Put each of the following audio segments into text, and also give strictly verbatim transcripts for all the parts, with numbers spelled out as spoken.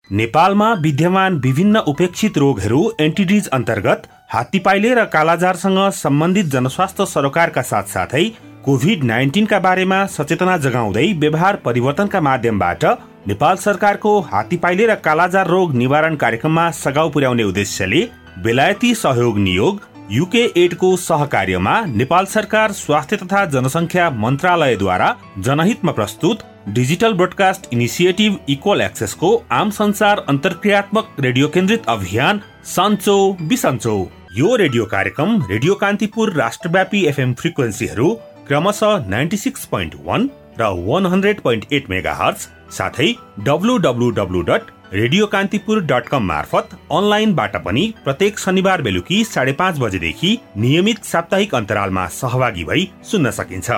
नेपालमा विद्यमान विभिन्न उपेक्षित रोगहरू एन्टिडिज अन्तर्गत हात्तीपाइले र कालाजारसँग सम्बन्धित जनस्वास्थ्य सरोकारका साथसाथै कोभिड नाइन्टिनका बारेमा सचेतना जगाउँदै व्यवहार परिवर्तनका माध्यमबाट नेपाल सरकारको हात्तीपाइले र कालाजार रोग निवारण कार्यक्रममा सघाउ पुर्याउने उद्देश्यले बेलायती सहयोग नियोग युके एडको सहकार्यमा नेपाल सरकार स्वास्थ्य तथा जनसङ्ख्या मन्त्रालयद्वारा जनहितमा प्रस्तुत डिजिटल ब्रोडकास्ट इनिसिएटिभ इक्वल एक्सेसको आम संसार अन्तर्क्रियात्मक रेडियो केन्द्रित अभियान सन्चो बिसन्चो। यो रेडियो कार्यक्रम रेडियो कान्तिपुर राष्ट्रव्यापी एफएम फ्रिक्वेन्सीहरू क्रमशः नाइन्टी सिक्स पोइन्ट वन र one hundred point eight megahertz साथै W W W dot radio Kantipur dot com मार्फत अनलाइनबाट पनि प्रत्येक शनिबार बेलुकी साढे पाँच बजेदेखि नियमित साप्ताहिक अन्तरालमा सहभागी भई सुन्न सकिन्छ।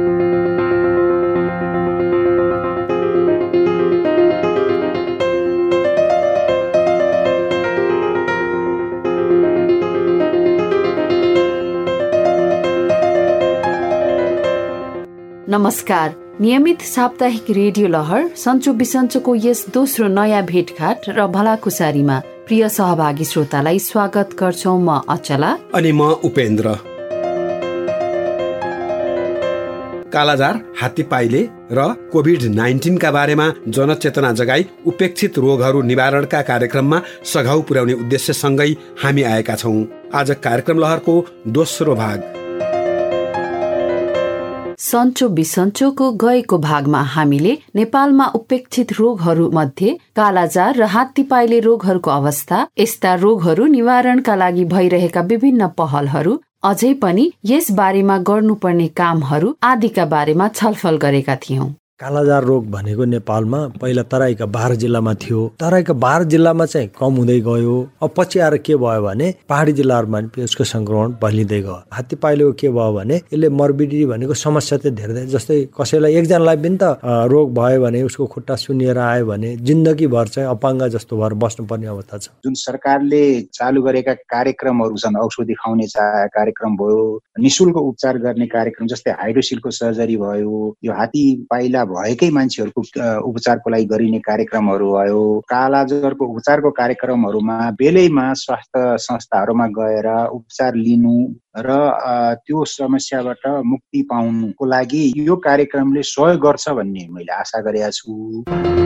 नमस्कार। नियमित साप्ताहिक रेडियो लहर सन्चो बिसन्चोको यस दोस्रो नयाँ भेटघाट र भलाकुसारीमा प्रिय सहभागी श्रोतालाई स्वागत गर्छौं। म अचला अनि म उपेन्द्र। कालाजार, हात्तीपाइले र कोभिड नाइन्टिन का बारेमा जनचेतना जगाई उपेक्षित रोगहरू निवारणका कार्यक्रममा सघाउ पुर्याउने उद्देश्यसँगै हामी आएका छौं। आज कार्यक्रम लहरको दोस्रो भाग सन्चो बिसन्चोको गएको भागमा हामीले नेपालमा उपेक्षित रोगहरू मध्ये कालाजार र हात्तीपाइले रोगहरूको अवस्था, यस्ता रोगहरू निवारणका लागि भइरहेका विभिन्न पहलहरू, अझै पनि यस बारेमा गर्नुपर्ने कामहरू आदिका बारेमा छलफल गरेका थियौं। कालाजार रोग भनेको नेपालमा पहिला तराईका बाह्र जिल्लामा थियो। तराईका बाह्र जिल्लामा चाहिँ कम हुँदै गयो। अब पछि आएर के भयो भने पहाडी जिल्लाहरूमा यसको संक्रमण बढ्दै गयो। हात्तीपाइलेको के भयो भने यसले मर्बिडिटी भनेको समस्या चाहिँ धेरै, जस्तै कसैलाई एकजनालाई पनि त रोग भयो भने उसको खुट्टा सुन्निएर आयो भने जिन्दगीभर चाहिँ अपाङ्ग जस्तो भएर बस्नुपर्ने अवस्था छ। जुन सरकारले चालु गरेका कार्यक्रमहरू छन्, औषधि खुवाउने कार्यक्रम भयो, निशुल्क उपचार गर्ने कार्यक्रम जस्तै हाइड्रोसिलको सर्जरी भयो, यो हात्तीपाइला भएकै मान्छेहरूको उपचारको लागि गरिने कार्यक्रमहरू भयो, कालाजारको उपचारको कार्यक्रमहरूमा बेलैमा स्वास्थ्य संस्थाहरूमा गएर उपचार लिनु र त्यो समस्याबाट मुक्ति पाउनुको लागि यो कार्यक्रमले सहयोग गर्छ भन्ने मैले आशा गरेका छु।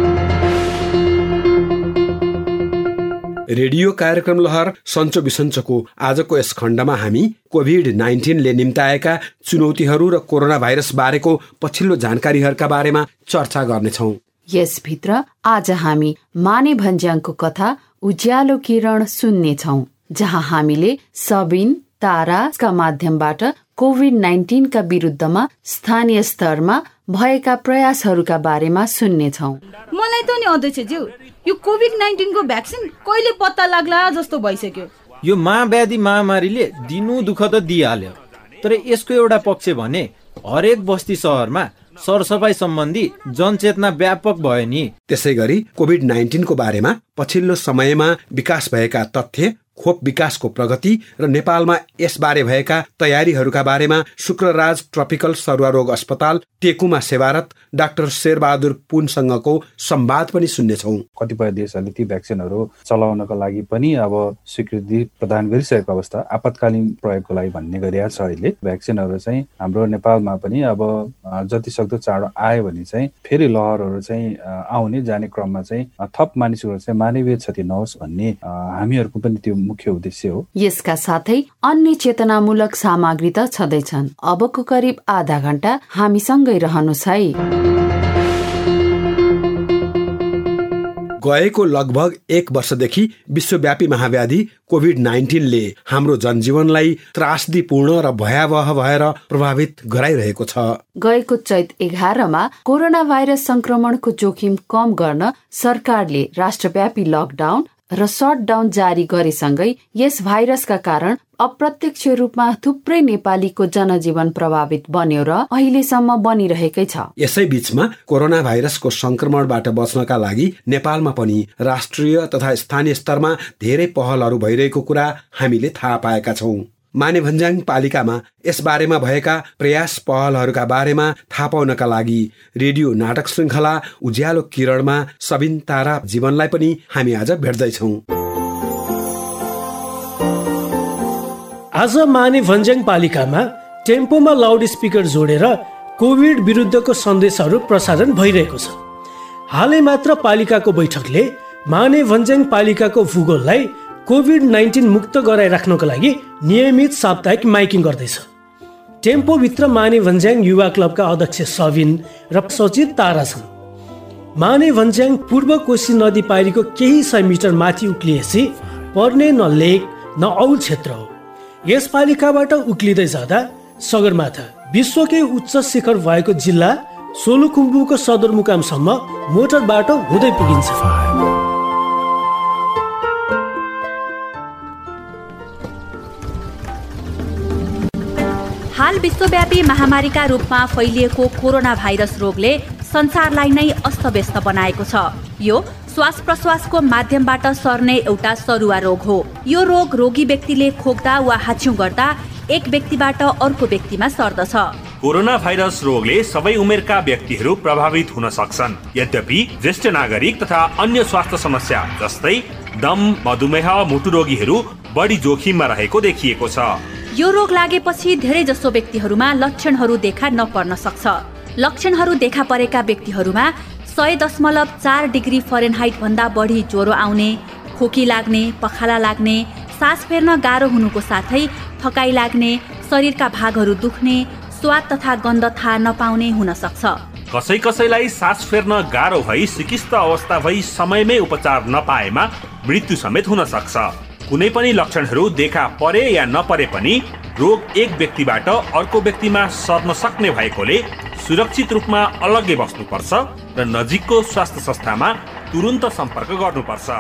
रेडियो कार्यक्रम लहर सन्चो बिसन्चोको आजको यस खण्डमा हामी कोभिड नाइन्टिनले निम्ताएका चुनौतीहरू र कोरोना भाइरस बारेको पछिल्लो जानकारीहरूका बारेमा चर्चा गर्नेछौँ। यसभित्र आज हामी माने भन्ज्याङको कथा उज्यालो किरण सुन्नेछौँ, जहाँ हामीले सबिन ताराका माध्यमबाट कोभिड नाइन्टिनका विरुद्धमा स्थानीय स्तरमा भएका प्रयासहरूका बारेमा सुन्नेछौँ। मलाई त नि अध्यक्षज्यू, यो कोभिड नाइन्टिन को भ्याक्सिन कहिले पत्ता लाग्ला जस्तो भइसक्यो। यो महाव्याधि महामारीले दिनु दुःख त दिइहाल्यो, तर यसको एउटा पक्ष भने हरेक बस्ती सहरमा सरसफाई सम्बन्धी जनचेतना व्यापक भयो नि। त्यसै गरी कोभिड नाइन्टिन को बारेमा पछिल्लो समयमा विकास भएका तथ्य, खोप विकासको प्रगति र नेपालमा यसबारे भएका तयारीहरूका बारेमा शुक्रराज ट्रपिकल सरुवा रोग अस्पताल टेकुमा सेवारत डाक्टर शेरबहादुर पुनसँगको संवाद पनि सुन्नेछौँ। कतिपय देशहरूले ती भ्याक्सिनहरू चलाउनको लागि पनि अब स्वीकृति प्रदान गरिसकेको अवस्था, आपतकालीन प्रयोगको लागि भन्ने गरिएको छ। अहिले भ्याक्सिनहरू चाहिँ हाम्रो नेपालमा पनि अब जति सक्दो चाँडो आयो भने चाहिँ फेरि लहरहरू चाहिँ आउने जाने क्रममा चाहिँ थप मानिसहरू चाहिँ मानवीय क्षति नहोस् भन्ने हामीहरूको पनि त्यो मुख्य उद्देश्य हो। यसका साथै अन्य चेतनामूलक सामग्री त छँदैछन्। अबको करिब आधा घण्टा हामीसँगै रहनुहोस् है। गएको लगभग एक वर्षदेखि विश्वव्यापी महाव्याधि कोभिड नाइन्टिनले हाम्रो जनजीवनलाई त्रासदीपूर्ण र भयावह भएर प्रभावित गराइरहेको छ। गएको चैत एघारमा कोरोना भाइरस संक्रमणको जोखिम कम गर्न सरकारले राष्ट्रव्यापी लकडाउन र सटडाउन जारी गरेसँगै यस भाइरसका कारण अप्रत्यक्ष रूपमा थुप्रै नेपालीको जनजीवन प्रभावित बन्यो र अहिलेसम्म बनिरहेकै छ। यसै बीचमा कोरोना भाइरसको संक्रमणबाट बच्नका लागि नेपालमा पनि राष्ट्रिय तथा स्थानीय स्तरमा धेरै पहलहरू भइरहेको कुरा हामीले थाहा पाएका छौं। मानेभन्ज्याङ पालिकामा यस बारेमा भएका प्रयास पहलहरूका बारेमा थाहा पाउनका लागि रेडियो नाटक श्रृङ्खला उज्यालो किरणमा सबिन तारा जीवनलाई पनि हामी आज भेट्दैछौँ। आज मानेभन्ज्याङ पालिकामा टेम्पोमा लाउड स्पिकर जोडेर कोभिड विरुद्धको सन्देशहरू प्रसारण भइरहेको छ। हालै मात्र पालिकाको बैठकले मानेभन्ज्याङ पालिकाको भूगोललाई कोभिड नाइन्टिन मुक्त गराइराख्नको लागि नियमित साप्ताहिक माइकिङ गर्दैछ। टेम्पोभित्र मानेभन्ज्याङ युवा क्लबका अध्यक्ष सबिन र सचिव तारा छन्। मानेभन्ज्याङ पूर्व कोशी नदी पारीको केही सय मिटर माथि उक्लिएपछि पर्ने न लेक न औल क्षेत्र हो। यस पालिकाबाट उक्लिँदै जाँदा सगरमाथा विश्वकै उच्च शिखर भएको जिल्ला सोलुखुम्बुको सदरमुकामसम्म मोटर बाटो हुँदै पुगिन्छ। हाल विश्वव्यापी महामारीका रूपमा फैलिएको कोरोना भाइरस रोगले संसारलाई नै अस्तव्यस्त बनाएको छ। यो श्वास प्रश्वासको माध्यमबाट सर्ने एउटा सरुवा रोग हो। यो रोग रोगी व्यक्तिले खोक्दा वा हाच्छ्यौं गर्दा एक व्यक्तिबाट अर्को व्यक्तिमा सर्दछ। कोरोना भाइरस रोगले सबै उमेरका व्यक्तिहरू प्रभावित हुन सक्छन्। यद्यपि ज्येष्ठ नागरिक तथा अन्य स्वास्थ्य समस्या जस्तै दम, मधुमेह, मुटु रोगीहरू बढी जोखिममा रहेको देखिएको छ। यो रोग लागेपछि धेरै जसो व्यक्तिहरूमा लक्षणहरू देखा नपर्न सक्छ। लक्षणहरू देखा परेका व्यक्तिहरूमा सय दशमलव चार डिग्री फरेनहाइट भन्दा बढी ज्वरो आउने, खोकी लाग्ने, पखाला लाग्ने, सास फेर्न गाह्रो हुनुको साथै थकाइ लाग्ने, शरीरका भागहरू दुख्ने, स्वाद तथा गन्ध थाहा नपाउने हुन सक्छ। कसै कसैलाई सास फेर्न गाह्रो भई सिकिस्त अवस्था भई समयमै उपचार नपाएमा मृत्यु समेत हुन सक्छ। कुनै पनि लक्षणहरू देखा परे या नपरे पनि रोग एक व्यक्तिबाट अर्को व्यक्तिमा सर्न सक्ने भएकोले सुरक्षित रूपमा अलग्गै बस्नुपर्छ र नजिकको स्वास्थ्य संस्थामा तुरुन्त सम्पर्क गर्नुपर्छ।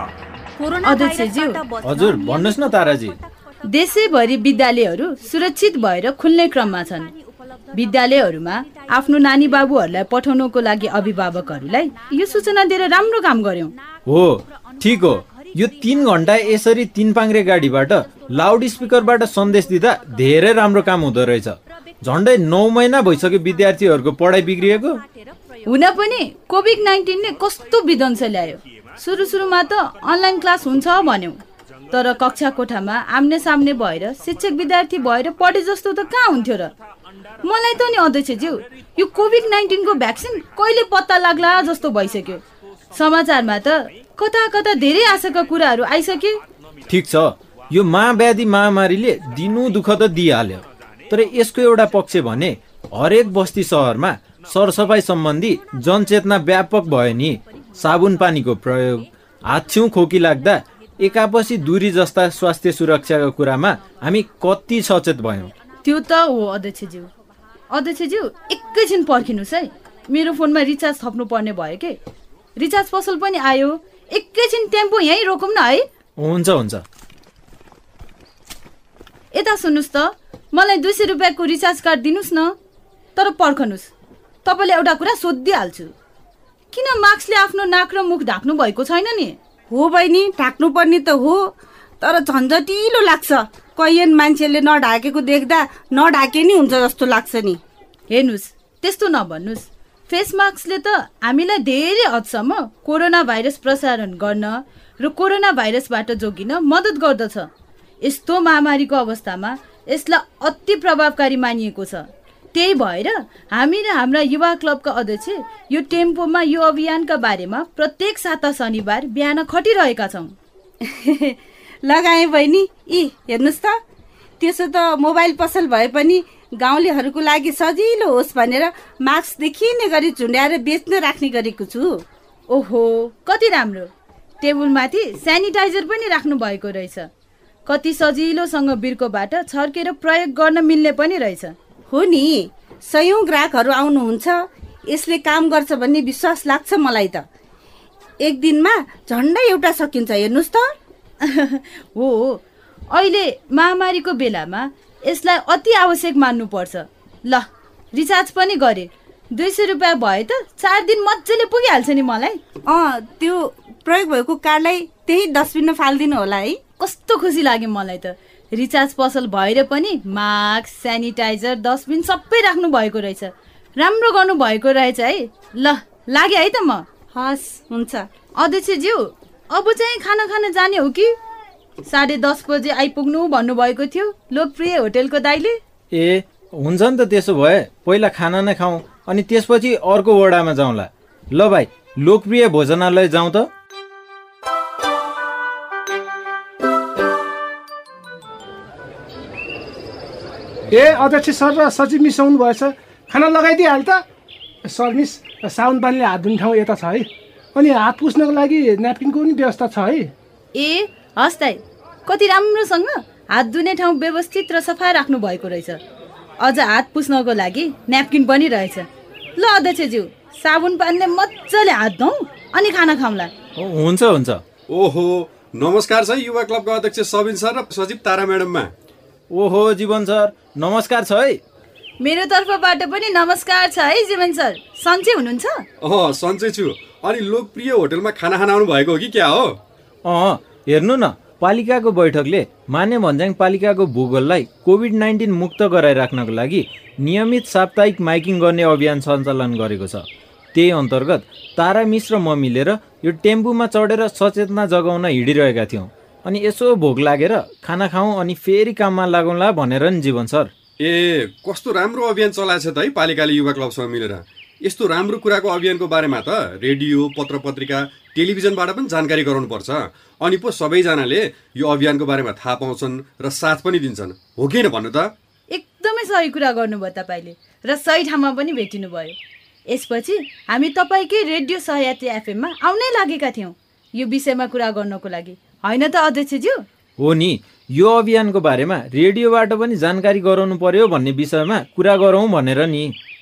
हजुर भन्नुहोस् न ताराजी। देशैभरि विद्यालयहरू सुरक्षित भएर खुल्ने क्रममा छन्। विद्यालयहरूमा आफ्नो नानी बाबुहरूलाई पठाउनको लागि अभिभावकहरूलाई यो सूचना दिएर राम्रो काम गर्यौं। हो, ठीक हो। यो तीन घण्टा यसरी तीन पाङ्रे गाडीबाट लाउड स्पिकरबाट सन्देश दिँदा धेरै राम्रो काम हुँदो रहेछ। झन्डै नौ महिना भइसक्यो विद्यार्थीहरूको पढाइ बिग्रिएको। हुन पनि कोभिड नाइन्टिनले कस्तो विध्वंस ल्यायो। सुरु सुरुमा त अनलाइन क्लास हुन्छ भन्यौं, तर कक्षा कोठामा आम्ने सामने भएर शिक्षक विद्यार्थी भएर पढे जस्तो त कहाँ हुन्थ्यो र। मलाई त नि अध्यक्षज्यू यो कोभिड नाइन्टिनको भ्याक्सिन कहिले पत्ता लाग्ला जस्तो भइसक्यो। समाचारमा त कता कता धेरै आशाका कुराहरू आइसके। ठिक छ, यो महाव्याधि महामारीले दिनु दुःख त दिइहाल्यो, तर यसको एउटा पक्ष भने हरेक बस्ती सहरमा सरसफाइ सम्बन्धी जनचेतना व्यापक भयो नि। साबुन पानीको प्रयोग, हाच्छ्यौं खोकी लाग्दा एकापसी दूरी जस्ता स्वास्थ्य सुरक्षाको कुरामा हामी कति सचेत भयौँ। त्यो त हो अध्यक्षज्यू। अध्यक्षज्यू एकैछिन पर्खिनुहोस् है, मेरो फोनमा रिचार्ज थप्नु पर्ने भयो के। रिचार्ज पसल पनि आयो। एकैछिन टेम्पो यहीँ रोकौँ न है। हुन्छ हुन्छ। यता सुन्नुहोस् त, मलाई दुई सय रुपियाँको रिचार्ज कार्ड दिनुहोस् न। तर पर्खनुहोस्, तपाईँले एउटा कुरा सोधिहाल्छु। किन मास्कले आफ्नो नाक र मुख ढाक्नु भएको छैन नि? हो बहिनी, ढाक्नु पर्ने त हो, तर झन्झटिलो लाग्छ। कैयन मान्छेले नढाकेको देख्दा नढाके नि हुन्छ जस्तो लाग्छ नि। हेर्नुहोस्, त्यस्तो नभन्नुहोस्। फेस मास्कले त हामीलाई धेरै हदसम्म कोरोना भाइरस प्रसारण गर्न र कोरोना भाइरसबाट जोगिन मद्दत गर्दछ। यस्तो महामारीको अवस्थामा यसलाई अति प्रभावकारी मानिएको छ। त्यही भएर हामी र हाम्रा युवा क्लबका अध्यक्ष यो टेम्पोमा यो अभियानका बारेमा प्रत्येक साता शनिबार बिहान खटिरहेका छौँ। लगाए बहिनी। यी हेर्नुहोस् त, त्यसो त मोबाइल पसल भए पनि गाउँलेहरूको लागि सजिलो होस् भनेर मास्क देखिने गरी झुन्ड्याएर बेच्न राख्ने गरेको छु। ओहो, कति राम्रो। टेबुलमाथि सेनिटाइजर पनि राख्नु भएको रहेछ। कति सजिलोसँग बिर्कोबाट छर्केर प्रयोग गर्न मिल्ने पनि रहेछ। हो नि, सयौं ग्राहकहरू आउनुहुन्छ। यसले काम गर्छ भन्ने विश्वास लाग्छ मलाई त। एक दिनमा झन्डै एउटा सकिन्छ, हेर्नुहोस् त। हो, अहिले महामारीको बेलामा यसलाई अति आवश्यक मान्नुपर्छ। ल, रिचार्ज पनि गरे। दुई सय रुपियाँ भए त चार दिन मजाले पुगिहाल्छ नि मलाई। अँ, त्यो प्रयोग भएको कार्डलाई त्यही डस्टबिनमा फालिदिनु होला है। कस्तो खुसी लाग्यो मलाई त। रिचार्ज पसल भएर पनि मास्क, सेनिटाइजर, डस्टबिन सबै राख्नु भएको रहेछ। राम्रो गर्नु भएको रहेछ है। ल लागे है त म। हस् हुन्छ। अध्यक्षज्यू अब चाहिँ खाना खान जाने हो कि? साढे दस बजे आइपुग्नु भन्नुभएको थियो लोकप्रिय होटेलको दाइले। ए हुन्छ नि त, त्यसो भए पहिला खाना नै खाउँ अनि त्यसपछि अर्को वडामा जाउँला। ल भाइ, लोकप्रिय भोजनालय जाउँ त। ए अध्यक्ष सर र सचिव मिस आउनु भएछ, खाना लगाइदिइहाल त। सर मिस, साबुन पानीले हात धुने ठाउँ यता छ है, अनि हात पुस्नको लागि न्यापकिनको पनि व्यवस्था छ है। ए हस् दाइ, कति राम्रोसँग हात धुने ठाउँ व्यवस्थित र सफा राख्नु भएको रहेछ। अझ हात पुस्नको लागि न्यापकिन पनि रहेछ। ल अध्यक्षज्यू, साबुन पानीले मजाले हात धुऊ अनि खाना खाउँला। हुन्छ हुन्छ। ओहो नमस्कार छ युवा क्लबका अध्यक्ष सबिन सर र सचिव तारा म्याडममा। ओहो जीवन सर नमस्कार छ है। मेरो तर्फबाट पनि नमस्कार छ है जीवन सर। सन्चै हुनुहुन्छ? अँ सन्चै छु। अनि लोकप्रिय होटलमा खाना खान आउनु भएको हो कि क्या हो? अँ हेर्नु न, पालिकाको बैठकले माने भन्ज्याङ पालिकाको भूगोललाई कोभिड नाइन्टिन मुक्त गराइराख्नको लागि नियमित साप्ताहिक माइकिङ गर्ने अभियान सञ्चालन गरेको छ। त्यही अन्तर्गत तारा मिस र म मिलेर यो टेम्पूमा चढेर सचेतना जगाउन हिँडिरहेका थियौँ। अनि यसो भोक लागेर खाना खाउँ अनि फेरि काममा लागौँला भनेर नि जीवन सर। ए कस्तो राम्रो अभियान चलाएछ त है पालिकाले युवा क्लबसँग मिलेर। यस्तो राम्रो कुराको अभियानको बारेमा त रेडियो, पत्र पत्रिका, टेलिभिजनबाट पनि जानकारी गराउनुपर्छ। अनि पो सबैजनाले यो अभियानको बारेमा थाहा पाउँछन् र साथ पनि दिन्छन्, हो कि होइन भन्नु त? एकदमै सही कुरा गर्नुभयो तपाईँले, र सही ठाउँमा पनि भेटिनु भयो। यसपछि हामी तपाईँकै रेडियो सहयात्री एफएममा आउनै लागेका थियौँ यो विषयमा कुरा गर्नको लागि, होइन त अध्यक्षज्यू? हो नि, यो अभियानको बारेमा रेडियोबाट पनि जानकारी गराउनु पर्यो भन्ने विषयमा कुरा गरौँ भनेर नि।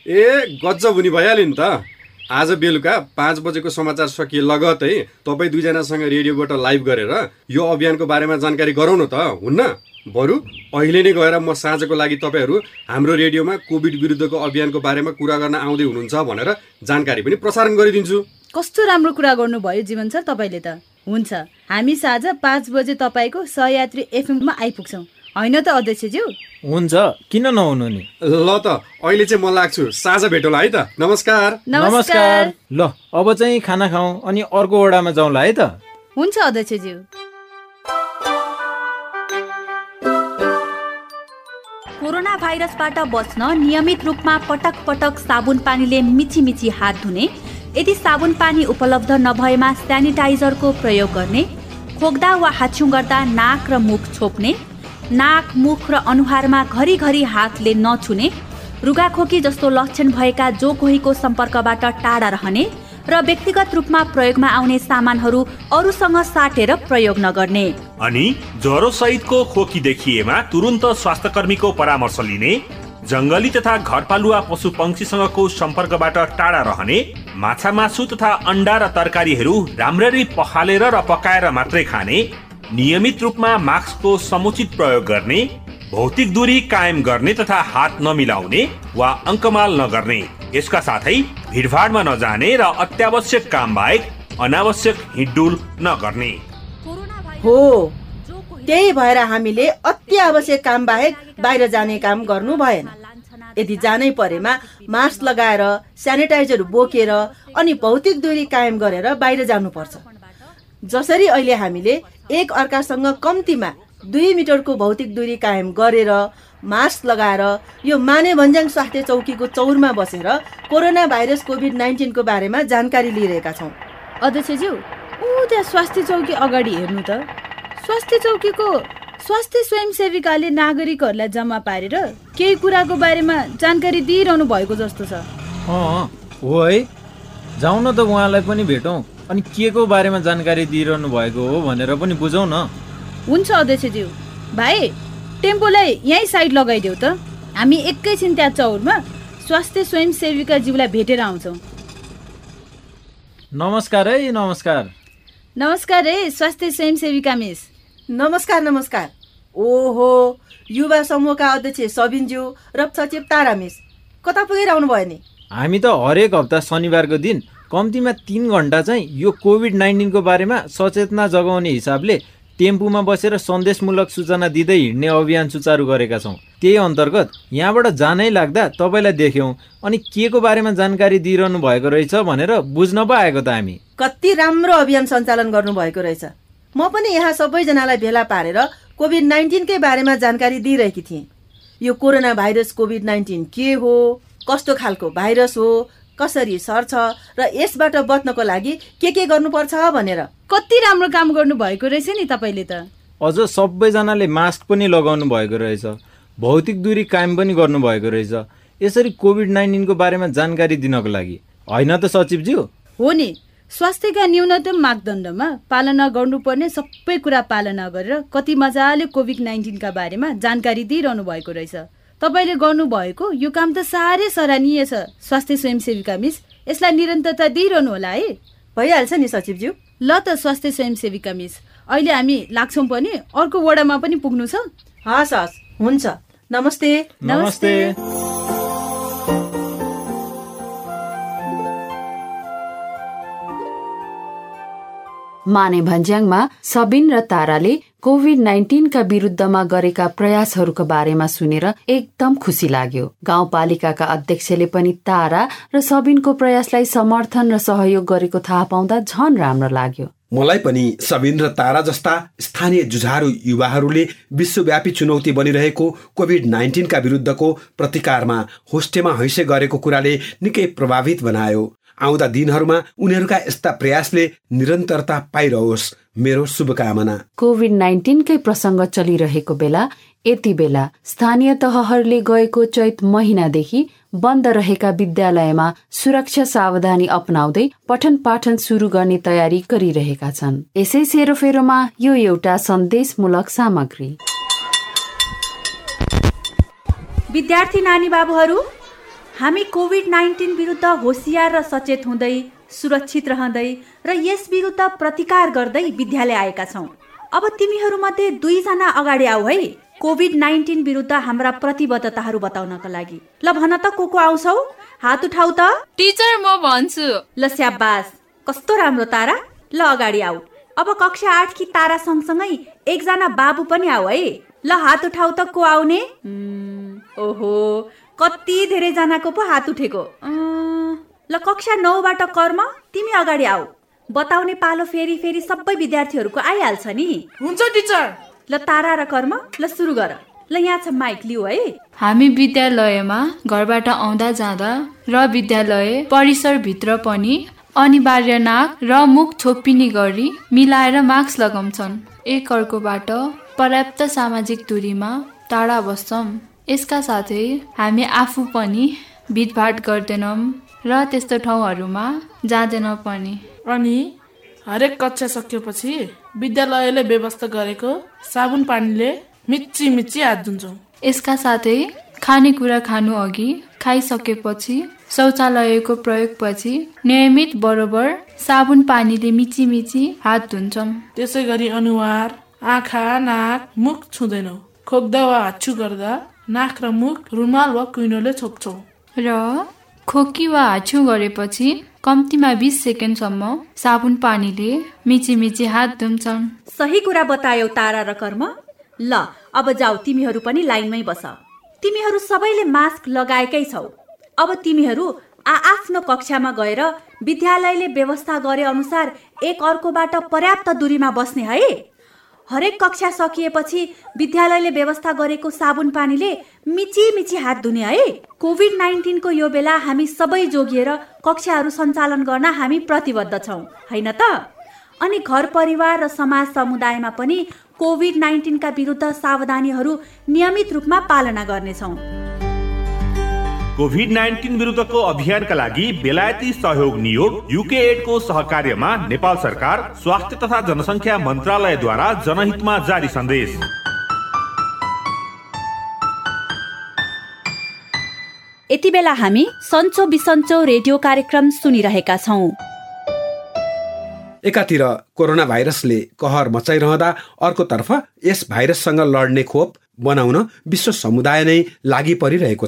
ए गजब हुने भइहाल्यो नि त। आज बेलुका पाँच बजेको समाचार सकिए लगतै तपाईँ दुईजनासँग रेडियोबाट लाइभ गरेर यो अभियानको बारेमा जानकारी गराउन त हुन्न? बरु अहिले नै गएर म साँझको लागि तपाईँहरू हाम्रो रेडियोमा कोभिड विरुद्धको अभियानको बारेमा कुरा गर्न आउँदै हुनुहुन्छ भनेर जानकारी पनि प्रसारण गरिदिन्छु। कस्तो राम्रो कुरा गर्नुभयो जीवन सर तपाईँले त। हुन्छ, हामी साँझ पाँच बजे तपाईँको सहयात्री एफएममा आइपुग्छौँ, होइन त अध्यक्षज्यू? हुन्छ, किन नहुनु नि। ल त अहिले चाहिँ म लाग्छु, साँझ भेटौँला है त। नमस्कार। नमस्कार। ल अब चाहिँ खाना खाउँ अनि अर्को वडामा जाउँला है त। हुन्छ अध्यक्षज्यू। कोरोना भाइरसबाट बच्न नियमित रूपमा पटक पटक साबुन पानीले मिची मिची हात धुने, यदि साबुन पानी उपलब्ध नभएमा सेनिटाइजरको प्रयोग गर्ने, खोक्दा वा हाच्छुङ गर्दा नाक र मुख छोप्ने, नाक, मुख र अनुहारमा घरिघरि हातले नछुने, रुगाखोकी जस्तो लक्षण भएका जो कोहीको सम्पर्कबाट टाढा रहने र व्यक्तिगत रूपमा प्रयोगमा आउने सामानहरू अरूसँग साटेर प्रयोग नगर्ने। अनि ज्वरो सहितको खोकी देखिएमा तुरुन्त स्वास्थ्यकर्मीको परामर्श लिने, जंगली तथा घरपालुवा पशु पंक्षीसँगको सम्पर्कबाट टाढा रहने, माछा मासु तथा अन्डा र तरकारीहरू राम्ररी पखालेर र पकाएर मात्रै खाने, नियमित रूपमा मास्कको समुचित प्रयोग गर्ने, भौतिक दूरी कायम गर्ने तथा हात नमिलाउने वा अङ्कमाल नगर्ने, यसका साथै भिडभाडमा नजाने र अत्यावश्यक काम बाहेक अनावश्यक हिँडडुल नगर्ने हो। त्यही भएर हामीले अति आवश्यक काम बाहेक बाहिर जाने काम गर्नु भएन। यदि जानै परेमा मास्क लगाएर, सेनिटाइजर बोकेर अनि भौतिक दूरी कायम गरेर बाहिर जानुपर्छ। जसरी अहिले हामीले एक अर्कासँग कम्तीमा दुई मिटरको भौतिक दूरी कायम गरेर, मास्क लगाएर यो माने भन्ज्याङ स्वास्थ्य चौकीको चौरमा बसेर कोरोना भाइरस कोभिड नाइन्टिनको बारेमा जानकारी लिइरहेका छौँ। अध्यक्षज्यू, ऊ त्यहाँ स्वास्थ्य चौकी अगाडि हेर्नु त। स्वास्थ्य चौकीको स्वास्थ्य स्वयंसेविकाले नागरिकहरूलाई जम्मा पारेर केही कुराको बारेमा जानकारी दिइरहनु भएको जस्तो छ। अँ हो है, जाउँ न त उहाँलाई पनि भेटौँ अनि के को बारेमा जानकारी दिइरहनु भएको हो भनेर पनि बुझौँ न। हुन्छ अध्यक्षज्यू। भाइ, टेम्पोलाई यहीँ साइड लगाइदेऊ त। हामी एकैछिन त्यहाँ चौरमा स्वास्थ्य स्वयंसेविका ज्यूलाई भेटेर आउँछौँ। नमस्कार है। नमस्कार। नमस्कार है स्वास्थ्य स्वयंसेविका मिस। नमस्कार नमस्कार। ओहो, युवा समूहका अध्यक्ष सबिनज्यू र सचिव तारा मिस कता पुगेर आउनु भयो नि? हामी त हरेक हप्ता शनिबारको दिन कम्तीमा तीन घन्टा चाहिँ यो कोभिड नाइन्टिनको बारेमा सचेतना जगाउने हिसाबले टेम्पूमा बसेर सन्देशमूलक सूचना दिँदै हिँड्ने अभियान सुचारू गरेका छौँ। त्यही अन्तर्गत यहाँबाट जानै लाग्दा तपाईँलाई देख्यौँ अनि के को बारेमा जानकारी दिइरहनु भएको रहेछ भनेर बुझ्न पो आएको त हामी। कति राम्रो अभियान सञ्चालन गर्नुभएको रहेछ। म पनि यहाँ सबैजनालाई भेला पारेर कोभिड नाइन्टिनकै बारेमा जानकारी दिइरहेकी थिएँ। यो कोरोना भाइरस कोभिड नाइन्टिन के हो, कस्तो खालको भाइरस हो, कसरी सर्छ र यसबाट बच्नको लागि के के गर्नुपर्छ भनेर। कति राम्रो काम गर्नु भएको रहेछ नि तपाईँले त। अझ सबैजनाले मास्क पनि लगाउनु भएको रहेछ, भौतिक दूरी कायम पनि गर्नुभएको रहेछ, यसरी कोभिड नाइन्टिनको बारेमा जानकारी दिनको लागि, होइन त सचिवज्यू? हो नि, स्वास्थ्यका न्यूनतम मापदण्डमा पालना गर्नुपर्ने सबै कुरा पालना गरेर कति मजाले कोभिड नाइन्टिनका बारेमा जानकारी दिइरहनु भएको रहेछ। तपाईँले गर्नुभएको यो काम त साह्रै सराहनीय छ स्वास्थ्य स्वयंसेविका मिस। यसलाई निरन्तरता दिइरहनु होला है। भइहाल्छ नि सचिवज्यू। ल त स्वास्थ्य स्वयंसेविका मिस, अहिले हामी लाग्छौँ पनि, अर्को वडामा पनि पुग्नु छ। हस् हस्, हुन्छ। नमस्ते। नमस्ते। माने भन्ज्याङमा सबिन र ताराले कोभिड नाइन्टिनका विरुद्धमा गरेका प्रयासहरूको बारेमा सुनेर एकदम खुसी लाग्यो। गाउँपालिकाका अध्यक्षले पनि तारा र सबिनको प्रयासलाई समर्थन र सहयोग गरेको थाहा पाउँदा झन राम्रो लाग्यो। मलाई पनि सबिन र तारा जस्ता स्थानीय जुझारू युवाहरूले विश्वव्यापी चुनौती बनिरहेको कोभिड नाइन्टिनका विरुद्धको प्रतिकारमा होस्टेमा हैसे गरेको कुराले निकै प्रभावित बनायो। आउँदा दिनहरूमा उनीहरूका यस्ता प्रयासले निरन्तरता पाइरहोस्, मेरो शुभकामना। कोभिड नाइन्टिनकै प्रसङ्ग चलिरहेको बेला यति बेला स्थानीय तहहरूले गएको चैत महिनादेखि बन्द रहेका विद्यालयमा सुरक्षा सावधानी अपनाउँदै पठन पाठन सुरु गर्ने तयारी गरिरहेका छन्। यसै सेरोफेरोमा यो एउटा सन्देशमूलक सामग्री। विद्यार्थी नानी बाबुहरू, हामी कोभिड नाइन्टिन विरुद्ध होसियार र सचेत हुँदै सुरक्षित रहँदै र यस विरुद्ध प्रतिकार गर्दै विद्यालय आएका छौँ। अब तिमीहरू मध्ये दुईजना अगाडि आऊ है, कोभिड नाइन्टिन विरुद्ध हाम्रा प्रतिबद्धताहरू बताउनका लागि। ल भन त, को को आउँछौ? हात उठाउ त। टिचर, म भन्छु। ल स्याबास, कस्तो राम्रो तारा। ल अगाडि आऊ। अब कक्षा आठ की तारा सँगसँगै एकजना बाबु पनि आऊ है। ल हात उठाउ त, को आउने? ओहो, कति धेरै जनाको पो हात उठेको। ल कक्षा नौबाट कर्म, तिमी अगाडि आऊ। बताउने पालो फेरि फेरि सबै विद्यार्थीहरूको आइहाल्छ नि। हुन्छ टिचर। ल तारा र कर्म, ल सुरु गर। ल यहाँ छ माइक, लिऊ है। हामी विद्यालयमा घरबाट आउँदा जाँदा र विद्यालय परिसरभित्र पनि अनिवार्य नाक र मुख छोपिने गरी मिलाएर मास्क लगाउँछन्। एक अर्कोबाट पर्याप्त सामाजिक दूरीमा टाढा बस्छौँ। यसका साथै हामी आफू पनि भिडभाड गर्दैनौँ र त्यस्तो ठाउँहरूमा जाँदैनौँ पनि। अनि हरेक कक्षा सकिएपछि विद्यालयले व्यवस्था गरेको साबुन पानीले मिची मिची हात धुन्छौँ। यसका साथै खानेकुरा खानु अघि, खाइसकेपछि, शौचालयको प्रयोगपछि नियमित बरोबर साबुन पानीले मिची मिची हात धुन्छौँ। त्यसै गरी अनुहार, आँखा, नाक, मुख छुँदैनौँ। खोक्दा वा हाच्छू गर्दा नाक र मुख रुमाल वा कुइनोले छोप्छौँ। र खोकी वा हाच्छू गरेपछि कम्तीमा बीस सेकेन्डसम्म साबुन पानीले मिची मिची हात धुन्छन्। सही कुरा बतायौ तारा र कर्म। ल अब जाऊ, तिमीहरू पनि लाइनमै बस। तिमीहरू सबैले मास्क लगाएकै छौ। अब तिमीहरू आआफ्नो कक्षामा गएर विद्यालयले व्यवस्था गरे अनुसार एक अर्कोबाट पर्याप्त दूरीमा बस्ने है। हरेक कक्षा सकिएपछि विद्यालयले व्यवस्था गरेको साबुन पानीले मिची मिची हात धुने है। कोभिड नाइन्टिनको यो बेला हामी सबै जोगिएर कक्षाहरू सञ्चालन गर्न हामी प्रतिबद्ध छौँ, होइन त? अनि घर परिवार र समाज समुदायमा पनि कोभिड नाइन्टिनका विरुद्ध सावधानीहरू नियमित रूपमा पालना गर्नेछौँ। कोभिड नाइन्टिन विरुद्धको अभियानका लागि बेलायती सहयोग नियोग युके एडको सहकार्यमा नेपाल सरकार स्वास्थ्य तथा जनसङ्ख्या मन्त्रालयद्वारा जनहितमा जारी सन्देश। यति बेला हामी सन्चो बिसन्चो रेडियो कार्यक्रम सुनिरहेका छौँ। एकातिर कोरोना भाइरसले कहर मचाइरहँदा अर्कोतर्फ यस भाइरससँग लड्ने खोप बनाउन विश्व समुदाय नै लागि परिरहेको छ।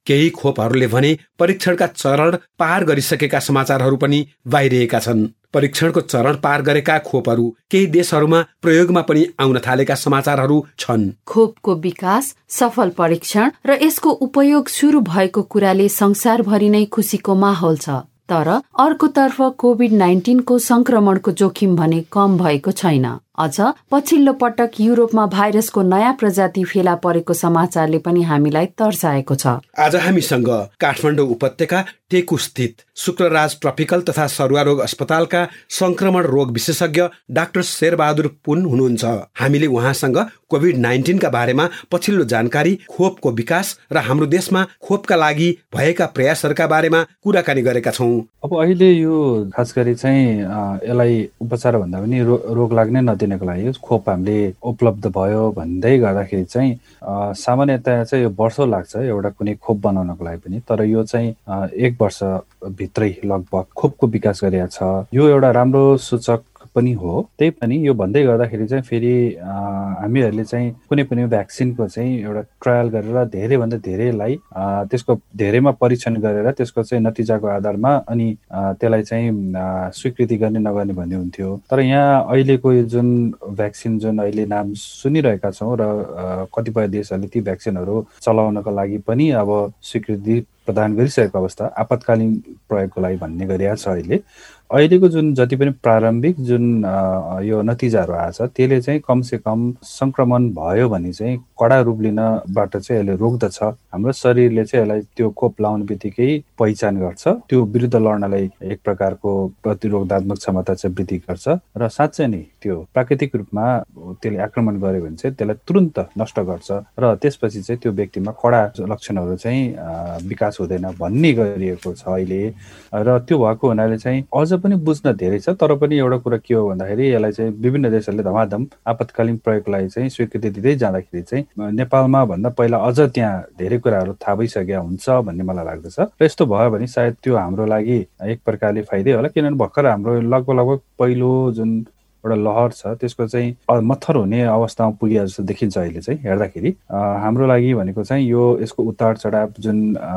केही खोपहरूले भने परीक्षणका चरण पार गरिसकेका समाचारहरू पनि बाहिरिएका छन्। परीक्षणको चरण पार गरेका खोपहरू केही देशहरूमा प्रयोगमा पनि आउन थालेका समाचारहरू छन्। खोपको विकास, सफल परीक्षण र यसको उपयोग सुरु भएको कुराले संसारभरि नै खुसीको माहौल छ। तर अर्कोतर्फ कोभिड नाइन्टिनको संक्रमणको जोखिम भने कम भएको छैन। अझ पछिल्लो पटक युरोपमा भाइरसको नयाँ प्रजाति फेला परेको समाचारले पनि हामीलाई तर्साएको छ। आज हामीसँग काठमाडौँ उपत्यका टेकु स्थित शुक्रराज ट्रपिकल तथा सरुवा रोग अस्पतालका संक्रमण रोग विशेषज्ञ डाक्टर शेरबहादुर पुन हुनुहुन्छ। हामीले उहाँसँग कोभिड नाइन्टिनका बारेमा पछिल्लो जानकारी, खोपको विकास र हाम्रो देशमा खोपका लागि भएका प्रयासहरूका बारेमा कुराकानी गरेका छौँ। अब अहिले यो खास गरी चाहिँ यसलाई उपचार भन्दा पनि रो, रोग लाग्ने नदिनको लागि खोप हामीले उपलब्ध भयो भन्दै गर्दाखेरि चाहिँ सामान्यतया चाहिँ यो वर्षौं लाग्छ एउटा कुनै खोप बनाउनको लागि पनि। तर यो चाहिँ एक वर्ष भित्रै लगभग खोपको विकास गरिएको छ। यो एउटा राम्रो सूचक पनि हो। त्यही पनि यो भन्दै गर्दाखेरि चाहिँ फेरि हामीहरूले चाहिँ कुनै पनि भ्याक्सिनको चाहिँ एउटा ट्रायल गरेर धेरैभन्दा धेरैलाई त्यसको धेरैमा परीक्षण गरेर त्यसको चाहिँ नतिजाको आधारमा अनि त्यसलाई चाहिँ स्वीकृति गर्ने नगर्ने भन्ने हुन्थ्यो। तर यहाँ अहिलेको यो जुन भ्याक्सिन जुन अहिले नाम सुनिरहेका छौँ र कतिपय देशहरूले ती भ्याक्सिनहरू चलाउनको लागि पनि अब स्वीकृति प्रदान गरिसकेको अवस्था आपतकालीन प्रयोगको लागि भन्ने गरिएको छ। अहिले अहिलेको जुन जति पनि प्रारम्भिक जुन यो नतिजाहरू आएछ त्यसले चाहिँ कमसे कम संक्रमण भयो भने चाहिँ कडा रूप लिनबाट चाहिँ यसले रोक्दछ। हाम्रो शरीरले चाहिँ यसलाई त्यो खोप लाउने बित्तिकै पहिचान गर्छ। त्यो विरुद्ध लड्नलाई एक प्रकारको प्रतिरोधात्मक क्षमता चाहिँ वृद्धि गर्छ र साँच्चै नै त्यो प्राकृतिक रूपमा त्यसले आक्रमण गर्यो भने चाहिँ त्यसलाई तुरन्त नष्ट गर्छ र त्यसपछि चाहिँ त्यो व्यक्तिमा कडा लक्षणहरू चाहिँ विकास हुँदैन भन्ने गरिएको छ अहिले। र त्यो भएको हुनाले चाहिँ अझ पनि बुझ्न धेरै छ। तर पनि एउटा कुरा के हो भन्दाखेरि यसलाई चाहिँ विभिन्न देशहरूले धमाधम आपतकालीन प्रयोगलाई चाहिँ स्वीकृति दिँदै जाँदाखेरि चाहिँ नेपालमा भन्दा पहिला अझ त्यहाँ धेरै कुराहरू थाहा भइसकेका हुन्छ भन्ने मलाई लाग्दछ। र यस्तो भयो भने सायद त्यो हाम्रो लागि एक प्रकारले फाइदै होला। किनभने भर्खर हाम्रो लगभग लगभग पहिलो जुन एउटा लहर छ त्यसको चाहिँ मत्थर हुने अवस्थामा पुगिया जस्तो देखिन्छ अहिले चाहिँ हेर्दाखेरि। हाम्रो लागि भनेको चाहिँ यो यसको उतार चढाव जुन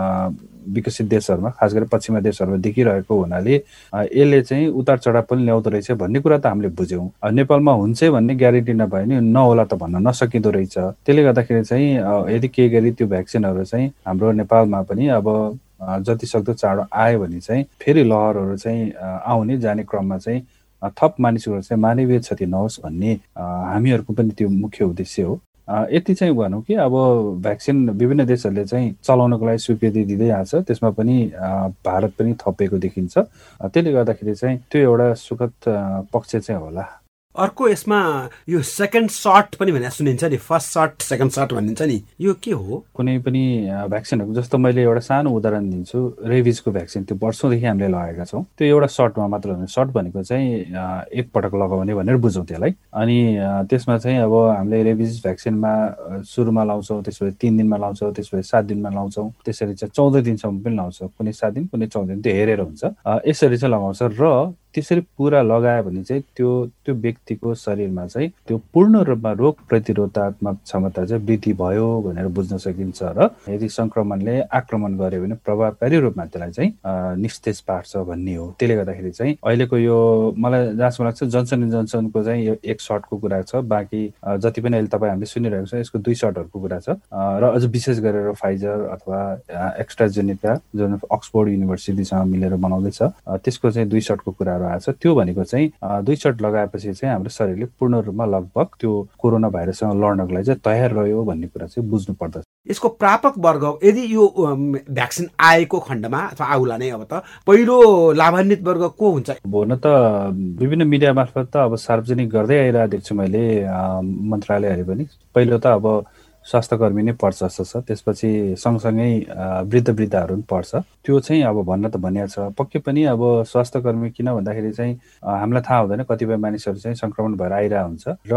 विकसित देशहरूमा खास गरी पश्चिमा देशहरूमा देखिरहेको हुनाले यसले चाहिँ उतार चढाव पनि ल्याउँदो रहेछ भन्ने कुरा त हामीले बुझ्यौँ। नेपालमा हुन्छ भन्ने ग्यारेन्टी नभए नि नहोला त भन्न नसकिँदो रहेछ। त्यसले गर्दाखेरि चाहिँ यदि केही गरी त्यो भ्याक्सिनहरू चाहिँ हाम्रो नेपालमा पनि अब जति सक्दो चाँडो आयो भने चाहिँ फेरि लहरहरू चाहिँ आउने जाने क्रममा चाहिँ थप मानिसहरू चाहिँ मानवीय क्षति नहोस् भन्ने हामीहरूको पनि त्यो मुख्य उद्देश्य हो। यति चाहिँ भनौँ कि अब भ्याक्सिन विभिन्न देशहरूले चाहिँ चलाउनको लागि स्वीकृति दिँदै आएको छ। त्यसमा पनि भारत पनि थपेको देखिन्छ। त्यसले गर्दाखेरि चाहिँ त्यो एउटा सुखद पक्ष चाहिँ होला। अर्को यसमा यो सेकेन्ड सट पनि भनेर सुनिन्छ नि, फर्स्ट सट सेकेन्ड सट भनिन्छ नि, यो के हो? कुनै पनि भ्याक्सिनहरू जस्तो मैले एउटा सानो उदाहरण दिन्छु। रेबिजको भ्याक्सिन त्यो वर्षौँदेखि हामीले लगाएका छौँ। त्यो एउटा सटमा मात्र हुने। सट भनेको चाहिँ एकपटक लगाउने भनेर बुझौँ त्यसलाई। अनि त्यसमा चाहिँ अब हामीले रेबिज भ्याक्सिनमा सुरुमा लाउँछौँ, त्यसपछि तिन दिनमा लाउँछौँ, त्यसपछि सात दिनमा लाउँछौँ, त्यसरी चाहिँ चौध दिनसम्म पनि लाउँछौँ। कुनै सात दिन कुनै चौध दिन त्यो हेरेर हुन्छ। यसरी चाहिँ लगाउँछ र त्यसरी पुरा लगायो भने चाहिँ त्यो त्यो व्यक्तिको शरीरमा चाहिँ त्यो पूर्ण रूपमा रोग प्रतिरोधात्मक क्षमता चाहिँ वृद्धि भयो भनेर बुझ्न सकिन्छ। र यदि संक्रमणले आक्रमण गर्यो भने प्रभावकारी रूपमा त्यसलाई चाहिँ निस्तेज पार्छ भन्ने हो। त्यसले गर्दाखेरि चाहिँ अहिलेको यो मलाई जहाँसम्म लाग्छ जनसन एन्ड जनसनको चाहिँ यो एक सर्टको कुरा छ। बाँकी जति पनि अहिले तपाईँ हामीले सुनिरहेको छ यसको दुई सर्टहरूको कुरा छ। र अझ विशेष गरेर फाइजर अथवा एक्स्ट्राजेनेका जुन अक्सफोर्ड युनिभर्सिटीसँग मिलेर बनाउँदैछ त्यसको चाहिँ दुई सर्टको कुराहरू आछ। त्यो भनेको चाहिँ दुई सर्ट लगाएपछि चाहिँ हाम्रो शरीरले पूर्ण रूपमा लगभग त्यो कोरोना भाइरससँग लड्नको लागि चाहिँ तयार रह्यो भन्ने कुरा चाहिँ बुझ्नु पर्दछ। यसको प्रापक वर्ग यदि यो भ्याक्सिन आएको खण्डमा अथवा आउला नै अब त पहिलो लाभान्वित वर्ग को हुन्छ? हुन त विभिन्न मिडिया मार्फत त अब सार्वजनिक गर्दै आइरहेको देख्छु मैले मन्त्रालयहरूले पनि। पहिलो त अब स्वास्थ्यकर्मी नै पर्छ जस्तो छ। त्यसपछि सँगसँगै वृद्ध वृद्धाहरू पनि पर्छ। त्यो चाहिँ अब भन्न त भनिएको छ। पक्कै पनि अब स्वास्थ्यकर्मी किन भन्दाखेरि चाहिँ हामीलाई थाहा हुँदैन कतिपय मानिसहरू चाहिँ सङ्क्रमण भएर आइरहेको हुन्छ र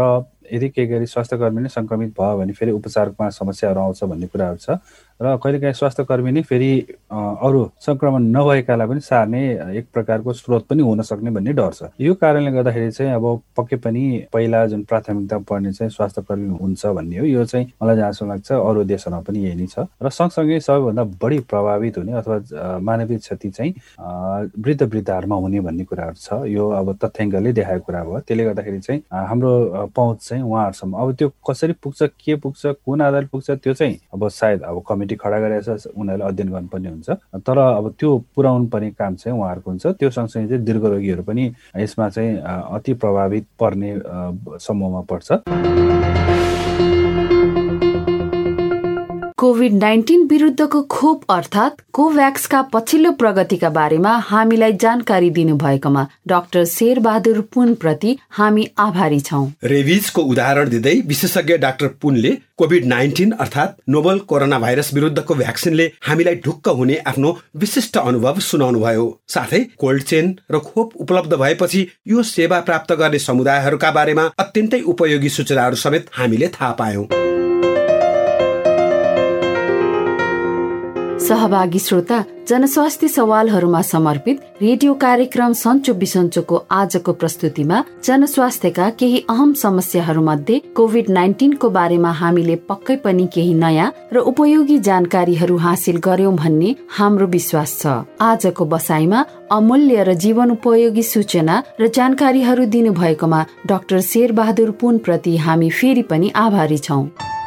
यदि केही गरी स्वास्थ्य कर्मी नै संक्रमित भयो भने फेरि उपचारमा समस्याहरू आउँछ भन्ने कुराहरू छ र कहिलेकाहीँ स्वास्थ्य कर्मी नै फेरि अरू संक्रमण नभएकालाई पनि सार्ने एक प्रकारको स्रोत पनि हुन सक्ने भन्ने डर छ। यो कारणले गर्दाखेरि चाहिँ अब पक्कै पनि पहिला जुन प्राथमिकता पर्ने चाहिँ स्वास्थ्य कर्मी हुन्छ भन्ने हो। यो चाहिँ मलाई जहाँसम्म लाग्छ अरू देशहरूमा पनि यही नै छ र सँगसँगै सबैभन्दा बढी प्रभावित हुने अथवा मानवीय क्षति चाहिँ वृद्ध वृद्धाहरूमा हुने भन्ने कुराहरू छ। यो अब तथ्याङ्कले देखाएको कुरा भयो। त्यसले गर्दाखेरि चाहिँ हाम्रो पहुँच चाहिँ उहाँहरूसम्म अब त्यो कसरी पुग्छ, के पुग्छ, कुन आधारले पुग्छ त्यो चाहिँ अब सायद अब कमिटी खडा गरेर उनीहरूले अध्ययन गर्नुपर्ने हुन्छ। तर अब त्यो पुर्याउनु पर्ने काम चाहिँ उहाँहरूको हुन्छ। त्यो सँगसँगै चाहिँ दीर्घरोगीहरू पनि यसमा चाहिँ अति प्रभावित पर्ने समूहमा पर्छ। कोभिड नाइन्टिन विरुद्धको खोप अर्थात कोभ्याक्सका पछिल्लो प्रगतिका बारेमा हामीलाई जानकारी दिनुभएकोमा डाक्टर शेरबहादुर पुन प्रति हामी आभारी छौं। रेबिजको उदाहरण दिँदै विशेषज्ञ डाक्टर पुनले कोभिड नाइन्टिन अर्थात नोभल कोरोना भाइरस विरुद्धको भ्याक्सिनले हामीलाई ढुक्क हुने आफ्नो विशिष्ट अनुभव सुनाउनु भयो। साथै कोल्ड चेन र खोप उपलब्ध भएपछि यो सेवा प्राप्त गर्ने समुदायहरूका बारेमा अत्यन्तै उपयोगी सूचनाहरू समेत हामीले थाहा पायौं। सहभागी श्रोता, जनस्वास्थ्य सवालहरूमा समर्पित रेडियो कार्यक्रम सन्चो बिसन्चोको आजको प्रस्तुतिमा जनस्वास्थ्यका केही अहम समस्याहरूमध्ये कोभिड नाइन्टिनको बारेमा हामीले पक्कै पनि केही नयाँ र उपयोगी जानकारीहरू हासिल गर्यौं भन्ने हाम्रो विश्वास छ। आजको बसाइमा अमूल्य र जीवन उपयोगी सूचना र जानकारीहरू दिनुभएकोमा डाक्टर शेरबहादुर पुन प्रति हामी फेरि पनि आभारी छौं।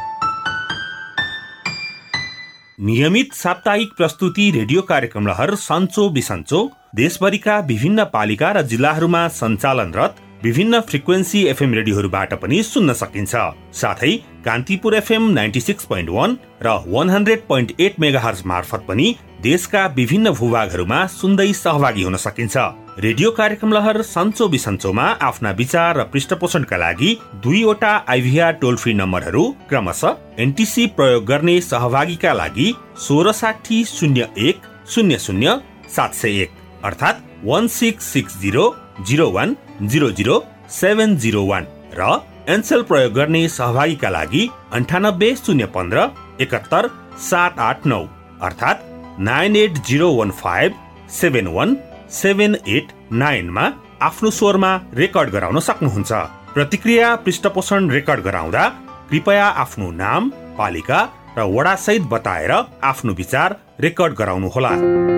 नियमित साप्ताहिक प्रस्तुति रेडियो कार्यक्रम लहर सन्चो बिसन्चो देशभरिका विभिन्न पालिका र जिल्लाहरूमा सञ्चालनरत विभिन्न फ्रिक्वेन्सी एफएम रेडियोहरूबाट पनि सुन्न सकिन्छ। साथै Kantipur FM ninety six point one र one hundred point eight megahertz मार्फत पनि देशका विभिन्न भूभागहरूमा सुन्दै सहभागी हुन सकिन्छ। रेडियो कार्यक्रम लहर सन्चो बिसन्चोमा आफ्ना विचार र पृष्ठपोषणका लागि दुईवटा आइभीआर टोल फ्री नम्बरहरू क्रमशः एनटीसी प्रयोग गर्ने सहभागीका लागि सोह्र साठी शून्य एक शून्य शून्य सात सय एक अर्थात one six six zero zero one zero zero seven zero one र एनसेल प्रयोग गर्ने सहभागीका लागि अन्ठानब्बे शून्य पन्ध्र एकहत्तर सात आठ नौ अर्थात nine eight zero one five seven one seven eight नाइनमा आफ्नो स्वरमा रेकर्ड गराउन सक्नुहुन्छ। प्रतिक्रिया पृष्ठपोषण रेकर्ड गराउँदा कृपया आफ्नो नाम, पालिका र वडा सहित बताएर आफ्नो विचार रेकर्ड गराउनुहोला।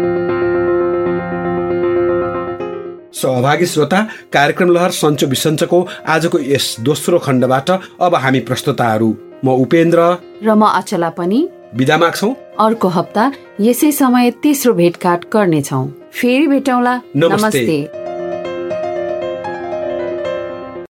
सहभागी श्रोता, कार्यक्रम लहर सन्चो बिसन्चोको आजको यस दोस्रो खण्डबाट अब हामी प्रस्तुताहरू म उपेन्द्र र म अचला पनि बिदा माग्छौं। अर्को हप्ता यसै समय तेस्रो भेटघाट गर्नेछौं। फेरि भेटौँला। नमस्ते, नमस्ते।